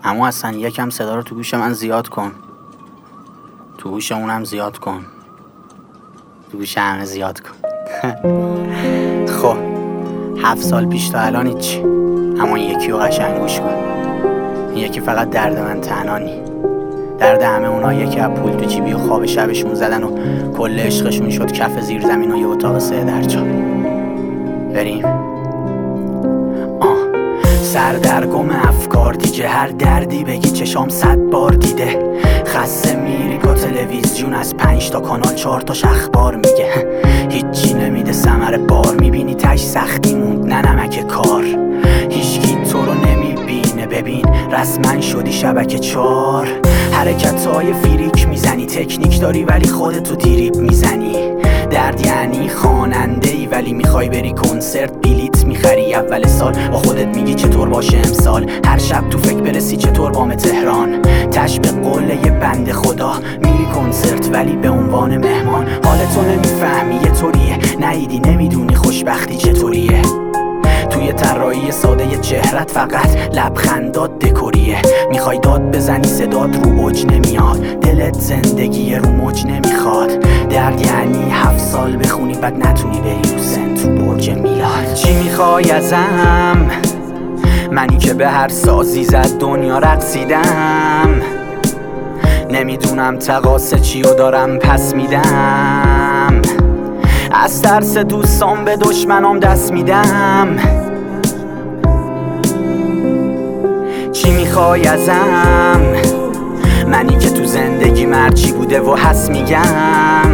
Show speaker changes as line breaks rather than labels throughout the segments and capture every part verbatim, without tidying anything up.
اما اصلا یکم صدا رو تو گوش من زیاد کن، تو گوش اونم زیاد کن، تو گوش همه زیاد کن. خب هفت سال پیش تا الان هیچ، اما این یکی رو قشنگ گوش کن. این یکی فقط درد من تنها نی، درد همه اونایی که از پول تو جیبی و خواب شبشون زدن و کل عشقشون شد کف زیر زمین و یه اتاق سه درجا. بریم. آه سردرگم افکار دیگه، هر دردی بگی چشام صد بار دیده. خسته میری با تلویزیون از پنج تا کانال چهار تاش اخبار میگه. هیچی نمیده ثمر بار، میبینی تش سختی موند نه نمک کار. هیچکی تو رو نمیبینه، ببین رسما شدی شبکه چار. حرکتای فریک میزنی، تکنیک داری ولی خودتو دیریب میزنی. درد یعنی خواننده ای ولی میخوای بری کنسرت بلیت میخری اول سال. با خودت میگی چطور باشه امسال، هر شب تو فکر برسی چطور بام تهران. تشبه قله یه بنده خدا، میری کنسرت ولی به عنوان مهمان. حالتو نمیفهمی یه طوریه، نهیدی نمیدونی خوشبختی چطوریه. توی طراحی ساده چهرت فقط لبخندات دکوریه. میخوای داد بزنی صدات رو اوج نمیاد، دلت زندگی رو موج نمیخواد. درد یعنی هفت سال بخونی بعد نتونی بری رو سن تو برج میلاد. چی میخوای ازم؟ منی که به هر سازی زد دنیا رقصیدم. نمیدونم تقاصه چی و دارم پس میدم. از ترس دوستان به دشمنام دست میدم. چی میخوای ازم؟ منی که تو زندگی مرچی بوده و حس میگم.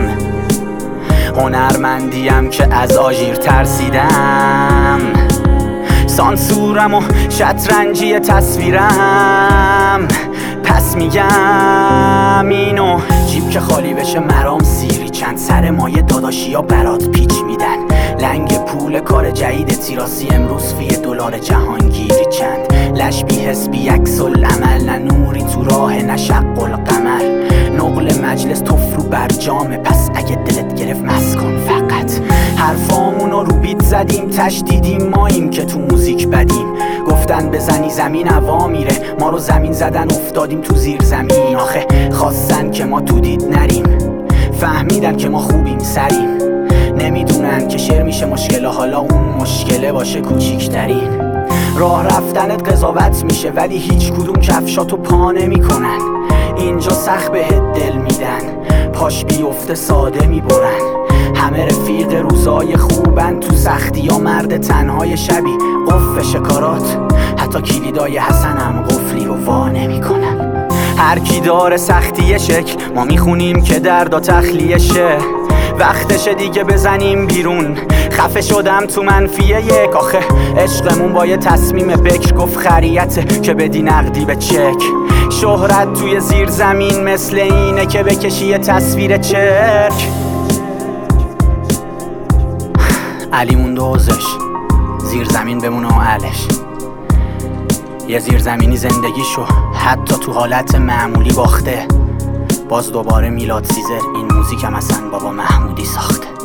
هنرمندیم که از آژیر ترسیدم. سانسورم و شطرنجی تصویرم. پس میگم اینو، جیب که خالی بشه مرام سیری چند. سر مایه داداشی ها برات پیچ میدن. لنگ پول کار جدید تیراسی امروز فی دلار جهانگیری چند. لش بی حس بی عکس العمل، نه نوری تو راه نه شق القمر. نقل مجلس تفرو برجامه، پس اگه دلت گرفت مس کن فقط. حرفامونو رو بیت زدیم تشدیدیم، ماییم که تو موزیک بدیم. گفتن بزنی زمین هوا میره، ما رو زمین زدن افتادیم تو زیر زمین. آخه خواستن که ما تو دید نریم، فهمیدن که ما خوبیم سریم. نمیدونن که شعر میشه مشکله، حالا اون مشکله باشه کوچیکترین. راه رفتنت قضاوت میشه ولی هیچ کدوم کفشاتو پا نمیکنن. اینجا سخت بهت دل میدن، پاش بیفته ساده میبرن. همه رفیق روزای خوبن، تو سختی یا مرد تنهای شبی. قفل شکارات حتی کلیدای حسنم قفلی رو وا نمیکنن. هر کی داره سختی شک، ما میخونیم که دردا تخلیه شه. وقتشه دیگه بزنیم بیرون، خفه شدم تو منفی یک. آخه عشقمون با یه تصمیم بکر گفت خریته که بدی نقدی به چک. شهرت توی زیر زمین مثل اینه که بکشی یه تصویر چرک. علی مونده حوزش، زیر زمین بمونه و علش. یه زیر زمینی زندگیشو حتی تو حالت معمولی باخته. باز دوباره میلاد سیزر این موزیکم اصلا بابا محمودی ساخته.